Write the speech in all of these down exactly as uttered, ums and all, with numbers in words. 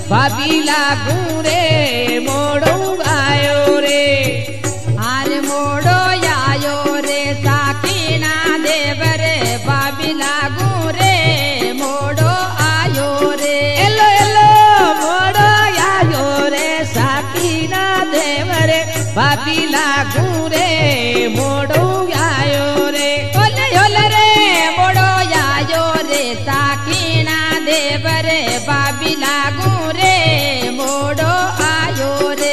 भाभी लागू रे मोड़ो आयो रे। अरे मोड़ो आयो रे साकीना देवर भाभी लागू रे मोड़ो आयो रे। एलो एलो मोड़ो आयो रे साकीना देवर भाभी लागू रे मोड़ो आयो रे। ओले ओले रे मोड़ो आयो रे साकीना देवर भाभी लागू रे मोड़ो आयो रे।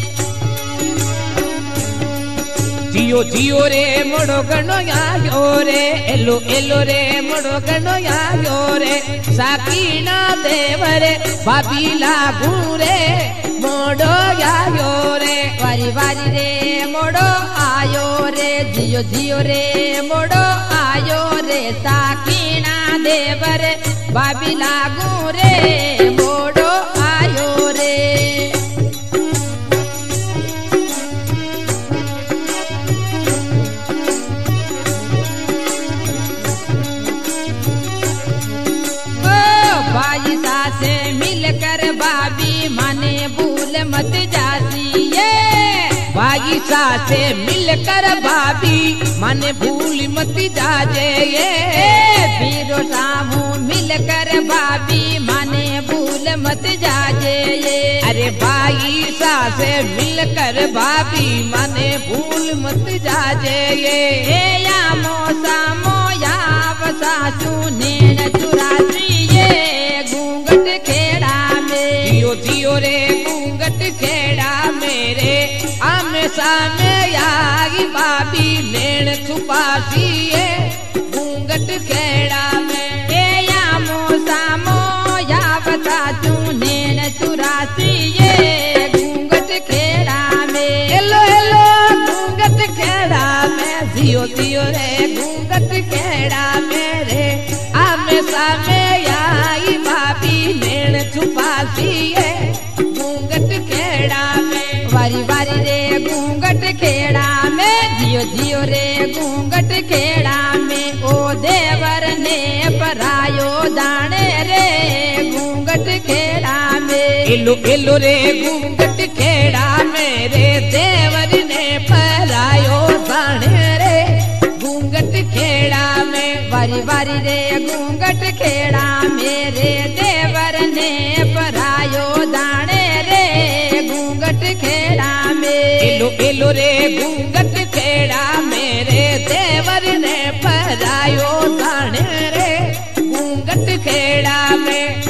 जियो जियो रे मोड़ो गणो आयो रे। एलो एलो रे मोड़ो गणो आयो रे साकीना देवर भाभी लागू रे मोड़ो आयो रे। वारी वारी रे मोड़ो आयो रे जियो जियो रे मोड़ो आयो रे साकीना देवर भाभी लागू रे मोड़ो आयो रे। भाई सासे मिलकर भाभी माने भूल मत जाती ये। भाई सासे मिलकर भाभी माने भूल मत जाजे ये। बीरो सामू मिलकर भाभी माने भूल मत जाजे ये। अरे भाई सासे मिलकर भाभी माने भूल मत जाजे ये। या मोसा मोया सासू नेन चुरासी ये घूंघट खेड़ा में। जियो जियो रे घूंघट खेड़ा मेरे आमे सामे आई भाभी नेण छुपासी है घूंघट खेड़ा में। या मोसा मोया सासू नेन चुरासी ये घूंघट खेड़ा में। एलो एलो घूंघट खेड़ा में जियो जियो रे घूंघट खेड़ा मेरे आमे सामे आई भाभी नेण छुपासी है घूंघट खेड़ा में। वारी वारी रे घूंघट खेड़ा में जियो जियो रे घूंघट खेड़ा में। ओ देवर ने परायो दाने रे घूंघट खेड़ा में। एलो एलो रे घूंघट खेड़ा मेरे देवर ने परायो दाने रे घूंघट खेड़ा में। वारी वारी रे घूंघट खेड़ा मेरे देवर ने परायो दाने रे घूंघट खेड़ा में। एलो एलो रे घूंघट खेड़ा मेरे देवर ने परायो दाने रे घूंघट खेड़ा में।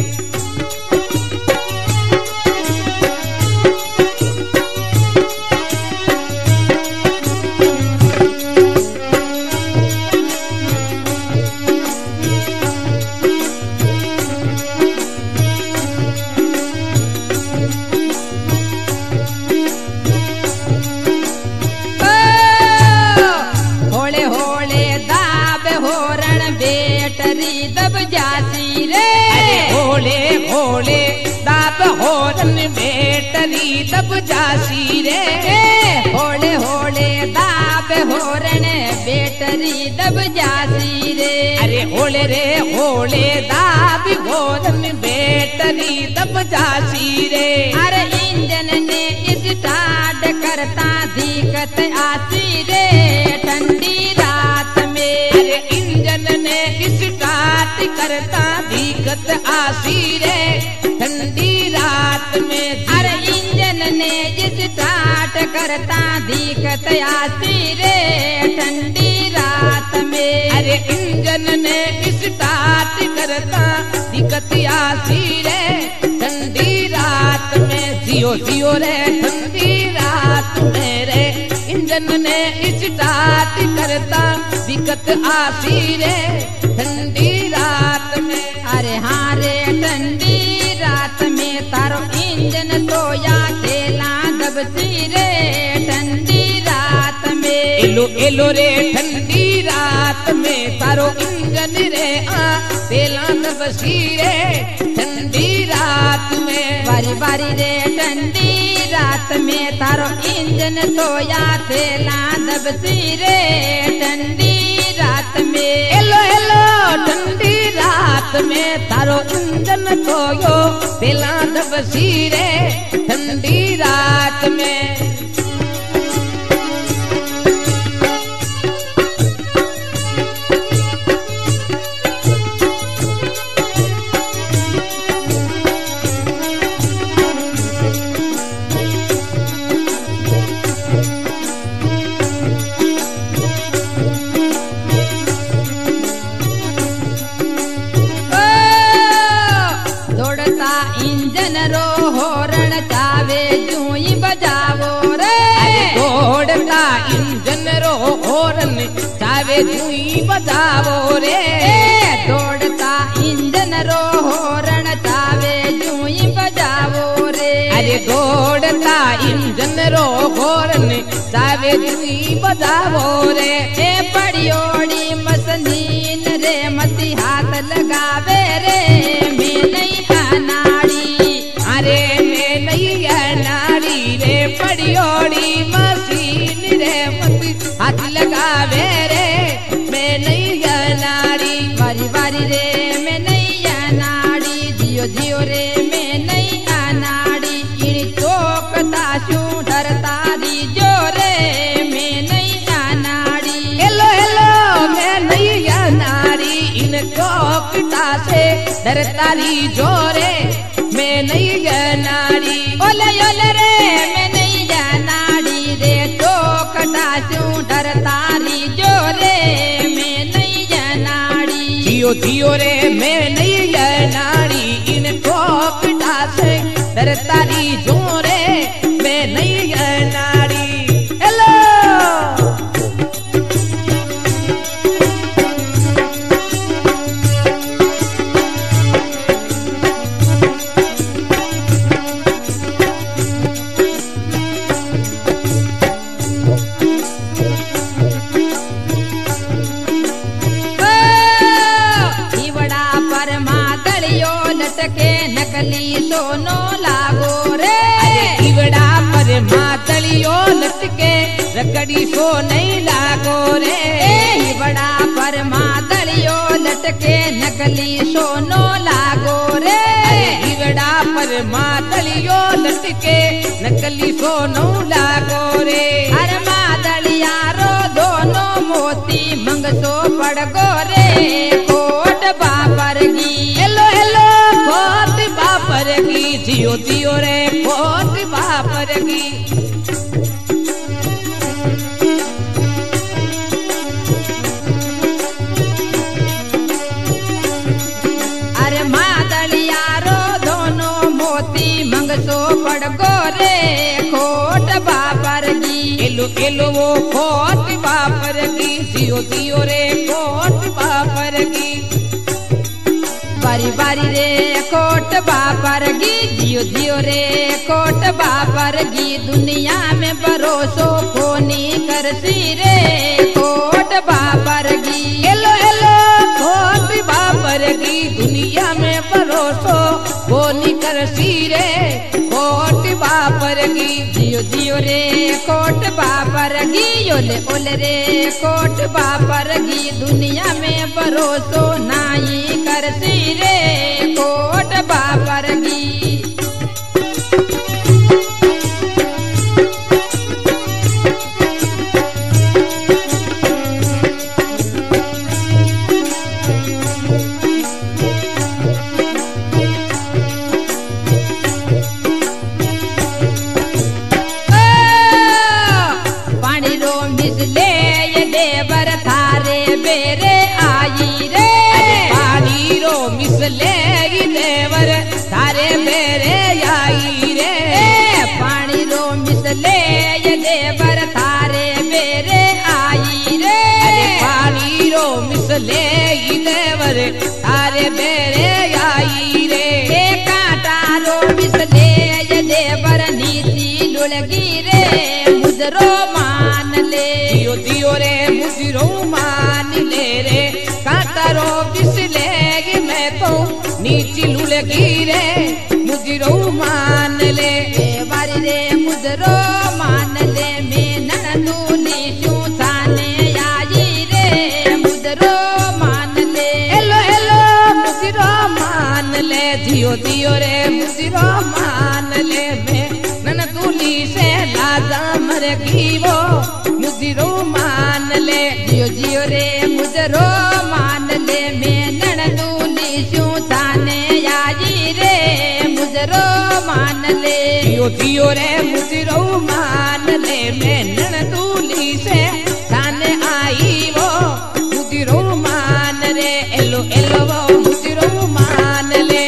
बेटरी दब जाती रे। होले होले दाब होरन बेटरी दब जासी रे। होले होले दाब होरन बेटरी दब जाती रे। अरे होले रे होले दाब होरन बेटरी दब जासी रे। अरे इंजन ने स्टार्ट करता दिक्कत आती रे ठंडी रात में। अरे इंजन ने स्टार्ट करता दिक्कत आसी रे ठंडी रात में। अरे इंजन ने स्टार्ट करता दिक्कत आती रे ठंडी रात में। अरे इंजन ने स्टार्ट करता दिक्कत आसी रे ठंडी रात में। जियो जियो रे ठंडी रात में रे इंजन ने स्टार्ट करता दिक्कत आसी रे ठंडी रात में। अरे हाँ रे ठंडी रात में तारो इंजन सोया खेला दबसी रे ठंडी रात में। एलो एलो रे ठंडी रात में तारो इंजन रे आ तेला दबसी रे ठंडी रात में। बारी बारी रे ठंडी रात में तारो इंजन सोया तेला दबसी रे ठंडी रात में। एलो एलो ठंडी रात रात में थारो इंजन खोयो पेला दबसी रे ठंडी रात में। इंजन रो होरण चावे जूई बजावो रे। दौड़ता इंजन रो होरण चावे जूई बजावो रे। दौड़ता इंजन रो होरण चावे जूई बजावो रे। अरे दौड़ता इंजन रो होरण चावे जूई बजावो रे। ए पड़ियोड़ी मसनीन रे मती हाथ लगावे रे। मैं नहीं अरे मैं नहीं नारी रे पड़ियोड़ी मशीन रे मत हाथ लगावे रे। मैं नहीं नारी बारी बारी रे मैं नहीं नाड़ी जियो जियो रे मैं नहीं नाड़ी। इन चौकता शू डरता दी जो रे मैं नहीं नाड़ी। हेलो हेलो मैं नहीं नारी इन चौकता से डरता दी जो रे मैं नहीं नारी। ओले ओले रे मैं नहीं नाड़ी रे तो कटाशू डरता री जो रे मैं नहीं नाड़ी। जियो जियो रे मैं नहीं नारी इन ठोकटा से डरता री जो रे मैं नहीं नारी। हेलो के नकली सोनो लागो रे। ईवड़ा पर मातलियो लटके रकड़ी सो नहीं लागो रे। ईवड़ा पर मातलियो लटके नकली सोनो लागो रे। ईवड़ा पर मातलियो लटके नकली सोनो लागो रे। अरे मादलिया रो दोनों मोती मंगसो पड़ गो रे कोट बापर गी। हेलो हेलो कोट बापर की जियो जियो रे कोट बापर की। अरे मादलिया रो दोनों मोती मंगसो पड़ गो रे कोट बापर गी। एलो एलो वो कोट बापर की जियो जियो रे कोट बापर की। बारी बारी रे कोट बापर गी जियो जियो रे कोट बापर गी। दुनिया में भरोसो कोनी करसी रे कोट बापर गी। हेलो हेलो कोट बापर की दुनिया में भरोसो कोनी करसी रे कोट बापर की। जियो जियो रे कोट बापर गी ओले ओले रे कोट बापर गी। दुनिया में भरोसो नाई करसी रे कोट बापर गी। देवर थारे बेरे आई रे। पानी रो मिसले देवर थारे बेरे आई रे। पानी रो मिसले देवर थारे बेरे आई रे। पानी रो मिसले देवर थारे बेरे आई रे। कांटा रो मिसले देवर नीति लुलगी रे मुजरो मान ले। जियो जियो रे मुजरो मान ले रे। कांटा रो मिसले मैं तो नीची लुलगी रे मुजरो मान ले। बारी रे मुजरो मान ले मैं ननदूली शू थाने आई रे मुजरो मान ले। हेलो हेलो मुजरो जियो जियो रे मुजरो मान ले में नन दूली से लाजा मर गीवो मुजरो मान ले जियो जियो रे मुजरो मान ले में नन दूली शू थाने आई रे मुजरो मान ले जियो जियो रे मुजरो मान ले में नन दूली से थाने आई वो मुजरो मान रे एलो एलो वो मुजरो मान ले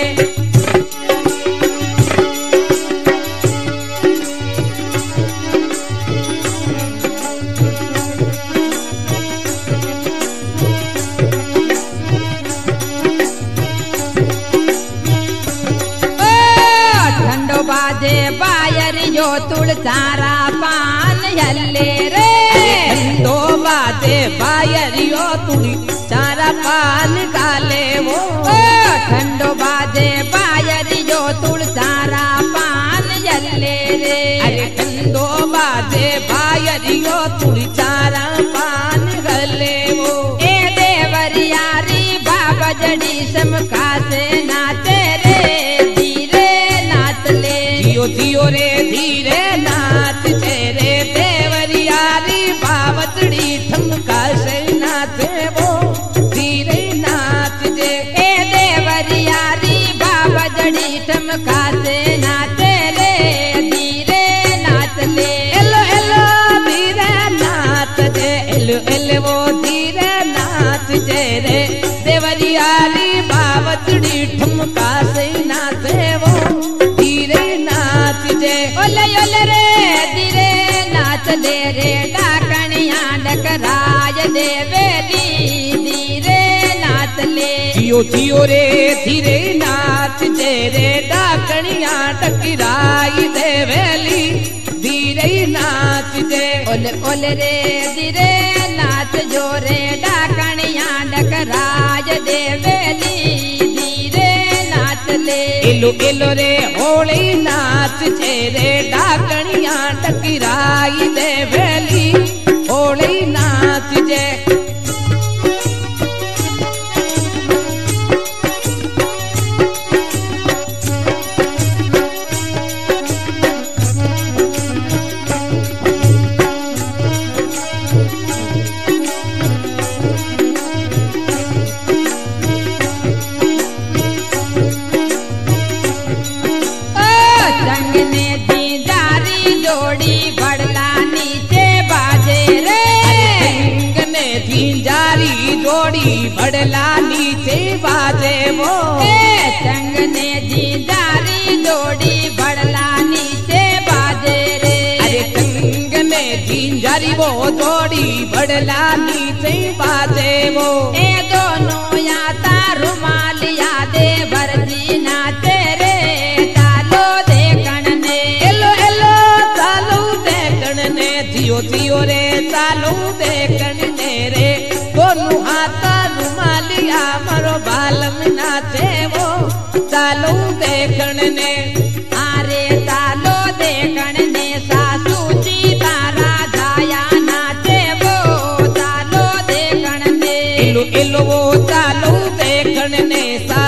बाजे बायर यो तुड़ चारा पान हल्ले रे दो बाजे बायर यो तुड़ी चारा पान काले वो ठंडो बाजे बायर यो तुड़ चारा पान हल्ले रे अरे ठंडो बाजे बायर यो तुड़ी चारा पान गले वो ए देवरियारी बाबा जड़ी समका से नाचे रे धीरे नाच ले जियो जियो रे धीरे नाच तेरे देवरियारी बावचड़ी ठमका से नाचे वो धीरे नाच जे ए देवरियारी बाबा जड़ी ठमका से नाचे रे धीरे नाच ले एलो एलो धीरे नाच जे एलो एलो वो धीरे नाच जे रे देवरियारी बावचड़ी ठमका से नाचे वो धीरे नाच जे ओले ओले रे धीरे नाच ले रे डाकणिया डकराज देवेली धीरे नाच ले जियो जियो रे धीरे नाच जे रे डाकणिया टकराई देवेली धीरे नाच जे ओले ओले रे धीरे नाच जो रे डाकणिया डकराज देवेली धीरे नाच ले एलो एलो रे होली नाच जे रे डाकणिया टकराई देवेली होली नाच जे संगने दी जारी जोड़ी बड़ला नीचे बाजे रे संगने दी जारी जोड़ी बड़ला नीचे बाजे वो संगने दी जारी जोड़ी बड़ला नीचे बाजे रे अरे संगने दी जारी वो जोड़ी बड़ला नीचे बाजे वो ए दोनों याता रुमालिया दे भरजी नाचे रे चालो देखण ने एलो एलो चालू देखण ने जियो जियो रे चालू देखण ने रे दोनों हाथा रुमालिया मरो बालम नाचे वो चालू देखण ने आरे चालो देखण ने सासू जी तारा जाया नाचे वो चालो देखण ने एलो एलो वो चालू देखण ने